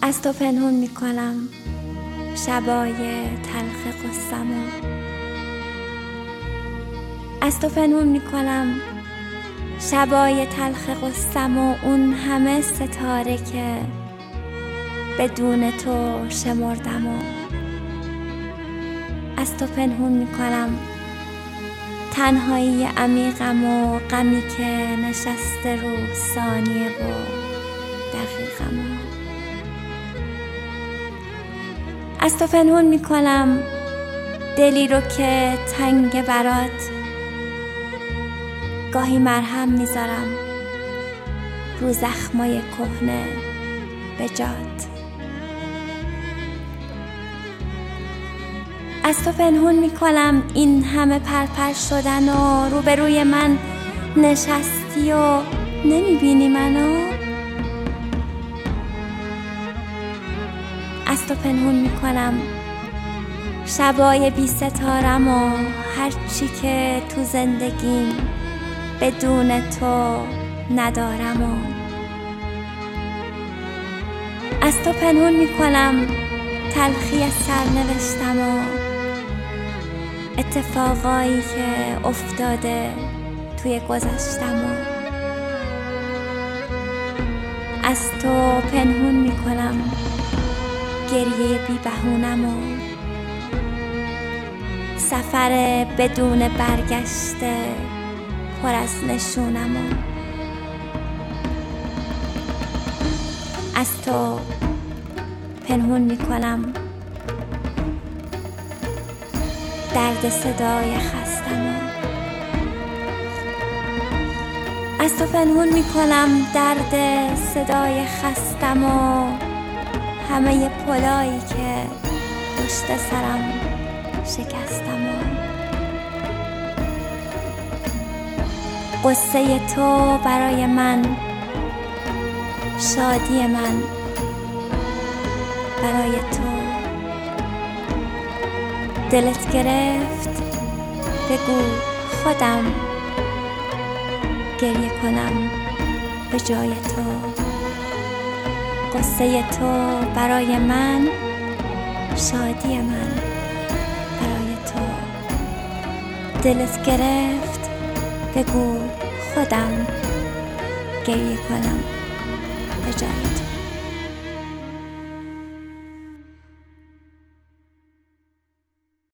از تو پنهون میکنم شبای تلخ قصه‌مو، از تو پنهون میکنم شبای تلخ قصه‌مو، اون همه ستاره که بدون تو شمردمو. از تو پنهون میکنم تنهایی عمیقم و غمی که نشسته رو ثانیه و دقیقمو. از تو پنهون میکنم دلی رو که تنگ برات، گاهی مرهم میذارم رو زخمای کهنه به جات. از تو پنهون میکنم این همه پرپر شدن و روبروی من نشستی و نمیبینی منو. از تو پنهون میکنم شبای بی ستارم و هرچی که تو زندگیم بدون تو ندارم و از تو پنهون میکنم تلخی سرنوشتم و اتفاقایی که افتاده توی گذشتم و از تو پنهون میکنم گریه بی بهونم و سفر بدون برگشته پر از نشونم و از تو پنهون میکنم درد صدای خستم و از تو پنهون میکنم درد صدای خستم و همه پلایی که پشت سرم شکستم و قصه تو برای من، شادی من برای تو. دلت گرفت بگو خودم گریه کنم به جای تو. قصه تو برای من، شادی من برای تو. دلت گرفت بگو خودم گریه کنم به جای تو.